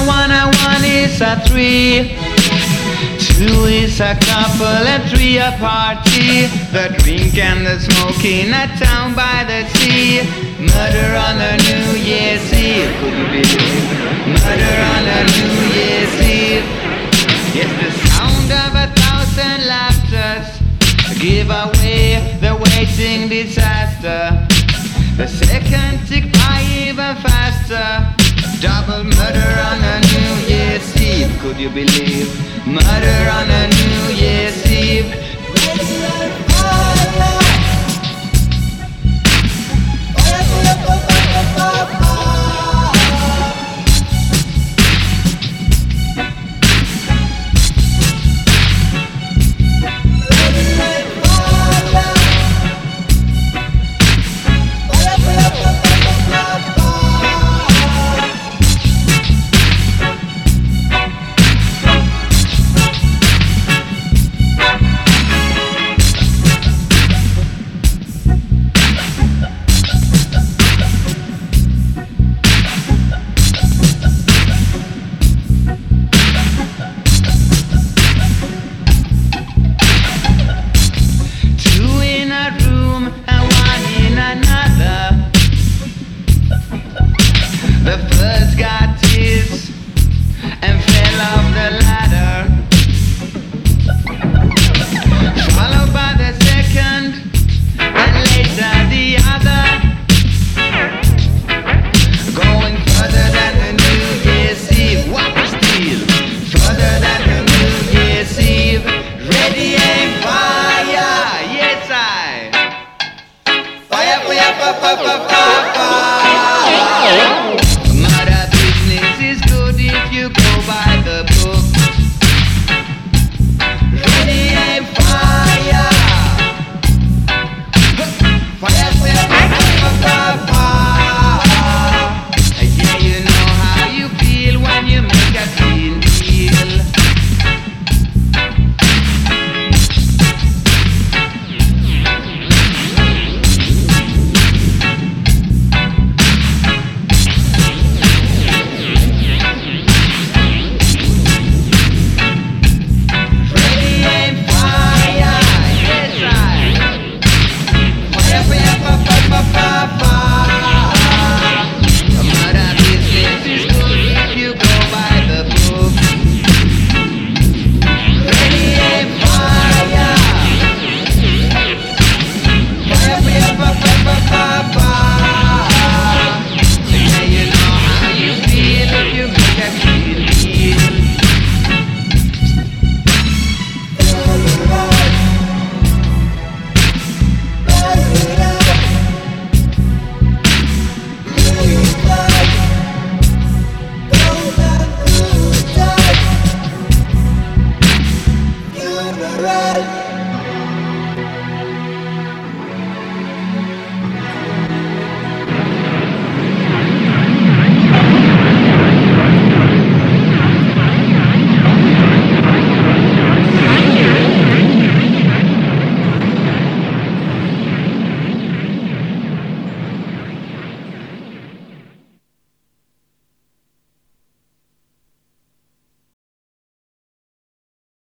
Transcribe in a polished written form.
one is a three. Two is a couple and three a party. The drink and the smoking a town by the sea. Murder on a New Year's Eve. Could you believe? Murder on a New Year's Eve. Yes, the sound of 1,000 laughters give away the waiting disaster. The second tick by even faster. Double murder on a New Year's Eve. Could you believe? Murder on a New